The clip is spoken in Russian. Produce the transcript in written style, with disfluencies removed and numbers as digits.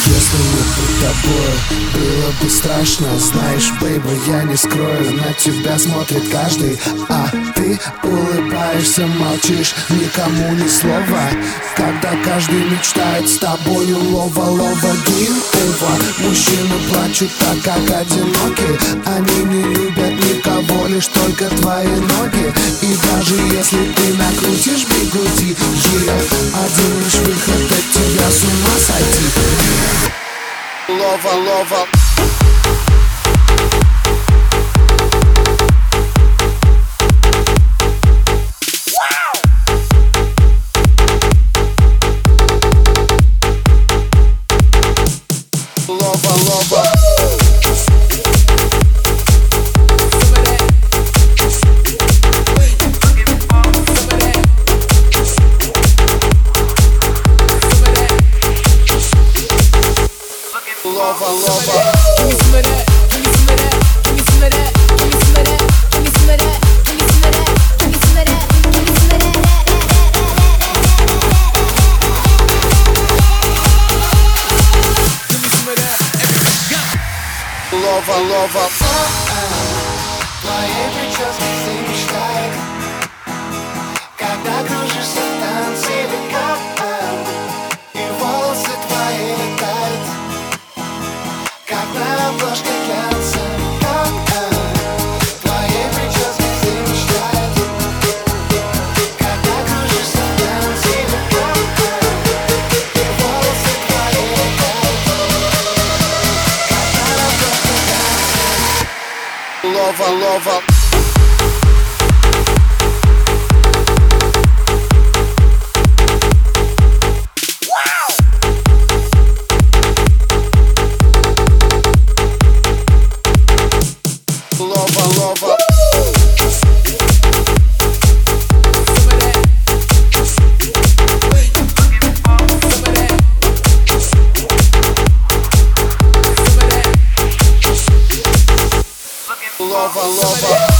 Если не быть тобой, было бы страшно. Знаешь, бейби, я не скрою, на тебя смотрит каждый, а ты улыбаешься, молчишь, никому ни слова. Когда каждый мечтает с тобою лова-лова гин-ува. Мужчины плачут так, как одиноки. Они не любят никого, лишь только твои ноги. И даже если ты накрутишь бигуди, один лишь выход от тебя, с ума сойти. Лова-лова. Лова-лова. Твоей прическе все мечтают, когда кружишься в танце великан, и волосы твои летают, как на обложке глянца. Твоей прическе все мечтают, когда кружишься в танце великан, и волосы твои летают, как на обложке глянца. Лова-лова. Lova-lova. Lova-lova.